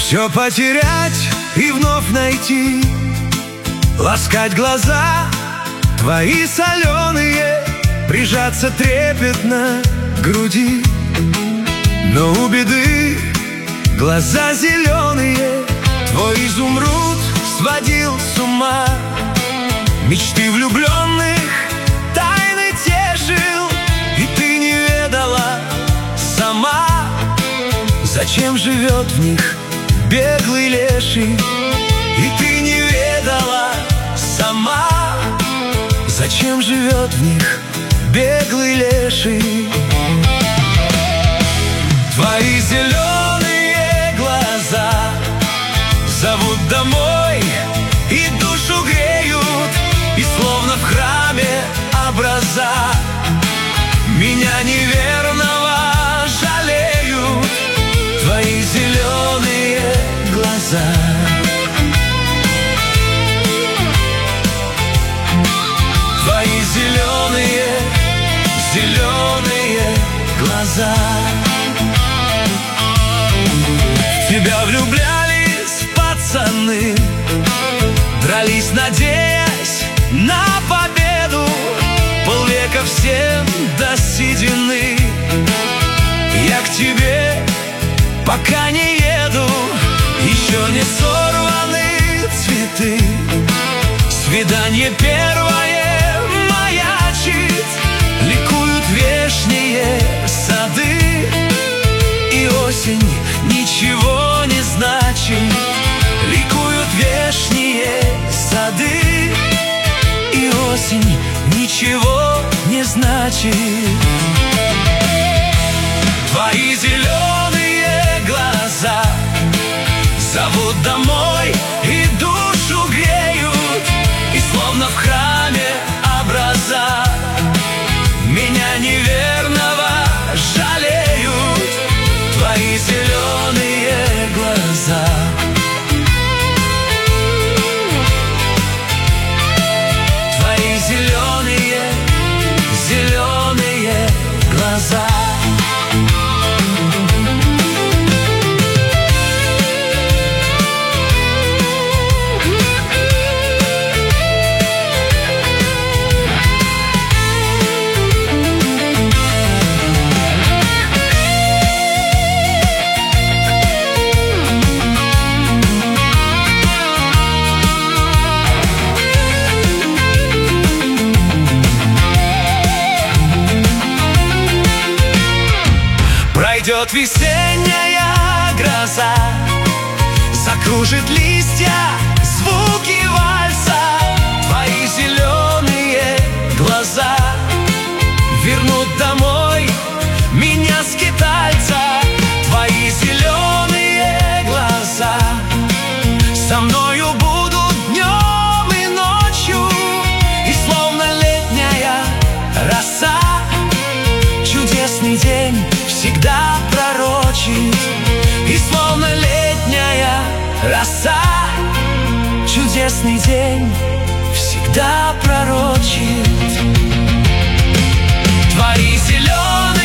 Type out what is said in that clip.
Все потерять и вновь найти, ласкать глаза твои соленые, прижаться трепетно к груди. Но у беды глаза зеленые, твой изумруд сводил с ума. Мечты влюбленных тайны тешил, и ты не ведала сама, зачем живет в них беглый леший. И ты не ведала сама, зачем живет в них беглый леший. Твои зеленые глаза зовут домой и душу греют, и словно в храме образа меня неверного жалеют. Твои зеленые глаза. Твои зеленые, зеленые глаза. В тебя влюблялись пацаны, дрались, надеясь на победу, полвека всем до седины. Я к тебе пока не еду, еще не сорваны цветы. Свидание первое маячит, ликуют вешние сады. И осень ничего не значит, ликуют вешние сады. И осень ничего не значит. Твои зеленые глаза зовут домой и душу греют, и словно в храме образа меня неверного жалеют. Твои зеленые глаза. Твои зеленые, зеленые глаза. Пройдет весенняя гроза, закружит листья звуки вальса. Твои зеленые глаза вернут домой меня, скитальца. Твои зеленые глаза со мною будут днем и ночью, и словно летняя роса чудесный день всегда пророчит. И словно летняя роса чудесный день всегда пророчит. Твои зеленые